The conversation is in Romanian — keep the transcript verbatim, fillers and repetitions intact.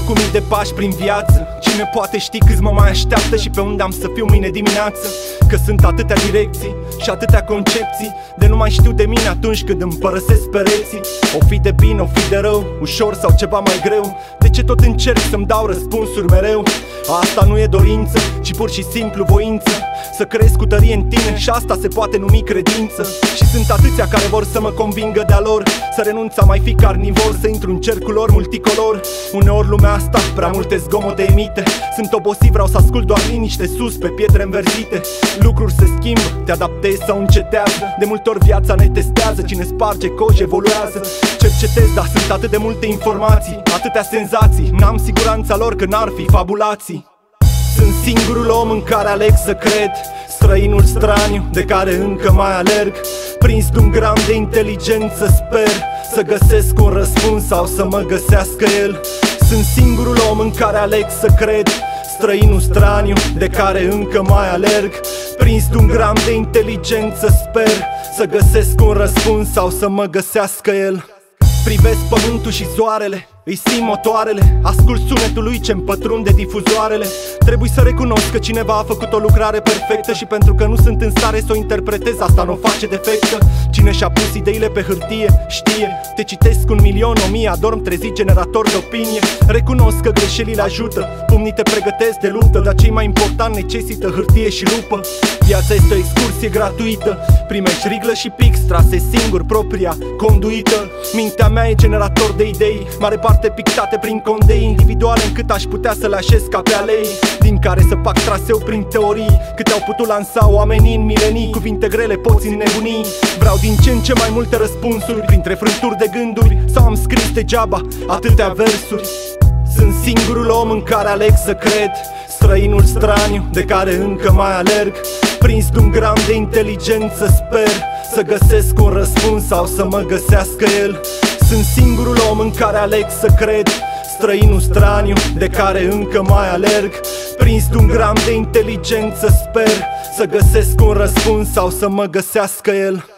cu mii de pași prin viață. Cine poate ști câți mă mai așteaptă și pe unde am să fiu mâine dimineață? Că sunt atâtea direcții și atâtea concepții, de nu mai știu de mine atunci când îmi părăsesc pereții. O fi de bine, o fi de rău, ușor sau ceva mai greu, de ce tot încerc să-mi dau răspunsuri mereu? Asta nu e dorință, ci pur și simplu voință, să crezi cu tărie în tine și asta se poate numi credință. Și sunt atâția care vor să mă convingă de-a lor, să renunț a mai fi carnivor, să intru în cercul lor multicolor. Uneori lumea asta prea multe zgomote emite, sunt obosit, vreau să ascult doar liniște sus pe pietre înverzite. Lucruri se schimbă, te adaptezi sau încetează, de multe ori viața ne testează, cine sparge coji evoluează. Cercetez, dar sunt atât de multe informații, atâtea senzații, n-am siguranța lor că n-ar fi fabulații. Sunt singurul om în care aleg să cred, străinul straniu de care încă mai alerg, prins de un gram de inteligență sper să găsesc un răspuns sau să mă găsească el. Sunt singurul om în care aleg să cred, străinul straniu de care încă mai alerg, prins de un gram de inteligență sper să găsesc un răspuns sau să mă găsească el. Privesc pământul și soarele, îi simt motoarele, ascult sunetul lui ce-mi pătrunde difuzoarele. Trebuie să recunosc că cineva a făcut o lucrare perfectă și pentru că nu sunt în stare să o interpretez, asta nu o face defectă. Cine și-a pus ideile pe hârtie știe, te citesc un milion, o mie, adorm trezit generator de opinie. Recunosc că greșelile ajută, pumnii te pregătesc de luptă, dar cei mai important necesită hârtie și lupă. Viața este o excursie gratuită, primești riglă și pix, trase singur propria conduită. Mintea mea e generator de idei, mare parte pictate prin condei individuale, încât aș putea să le așez ca pe alei, din care să fac traseu prin teorii, câte au putut lansa oamenii în milenii. Cuvinte grele poți înnebuni, vreau din ce în ce mai multe răspunsuri, printre frânturi de gânduri, sau am scris degeaba atâtea versuri. Sunt singurul om în care aleg să cred, străinul straniu de care încă mai alerg, prins de un gram de inteligență sper să găsesc un răspuns sau să mă găsească el. Sunt singurul om în care aleg să cred, străinul straniu de care încă mai alerg, prins de un gram de inteligență sper să găsesc un răspuns sau să mă găsească el.